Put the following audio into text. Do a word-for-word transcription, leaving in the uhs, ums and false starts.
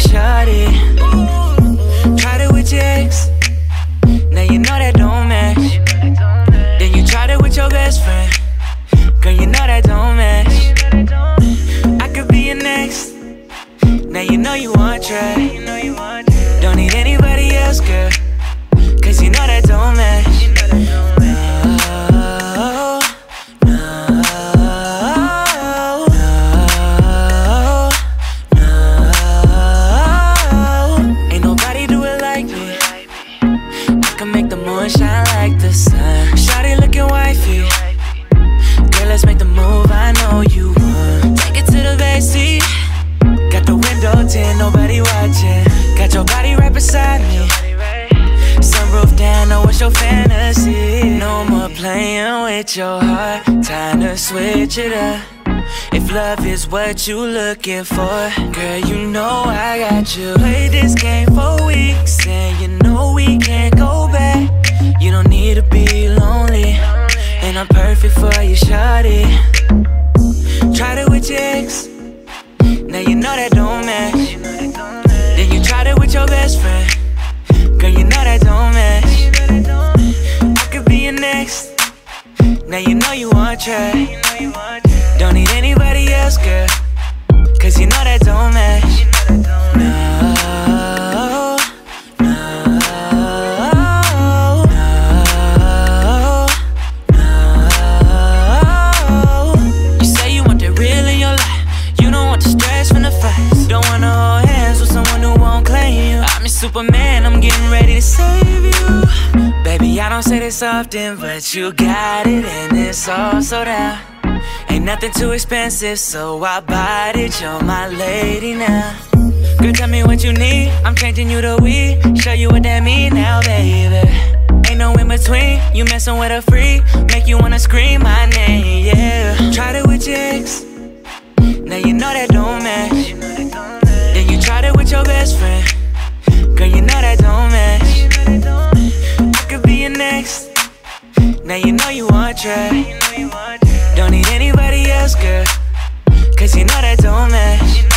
shawty. Tried it with your ex, now you know that don't match. Then you tried it with your best friend, girl, you know that don't match. I could be your next, now you know you want try. Don't need anybody else, girl, cause you know that don't match. Shine like the sun. Shawty looking wifey, girl, let's make the move. I know you want. Take it to the backseat. Got the window tint, nobody watching. Got your body right beside me. Sunroof down, know what's your fantasy. No more playing with your heart, time to switch it up. If love is what you looking for, girl, you know I got you. Played this game for weeks, and you know we can't go back. You don't need to be lonely, and I'm perfect for you, shawty. Tried it with your ex, now you know that don't match. Then you tried it with your best friend, girl, you know that don't match. I could be your next, now you know you want try. Don't need anybody else, girl, cause you know that don't match. No, no, no, no. You say you want the real in your life, you don't want the stress from the fights. Don't wanna hold hands with someone who won't claim you. I'm your Superman, I'm getting ready to save you. Baby, I don't say this often, but you got it and it's all so down. Ain't nothing too expensive, so I bought it, you're my lady now. Girl, tell me what you need, I'm changing you to we. Show you what that mean now, baby. Ain't no in between, you messing with a freak. Make you wanna scream my name, yeah. Tried it with your ex, now you know that don't match. Then you tried it with your best friend, girl, you know that don't match. I could be your next, now you know you want try. Don't need anybody else, girl, cause you know that don't match.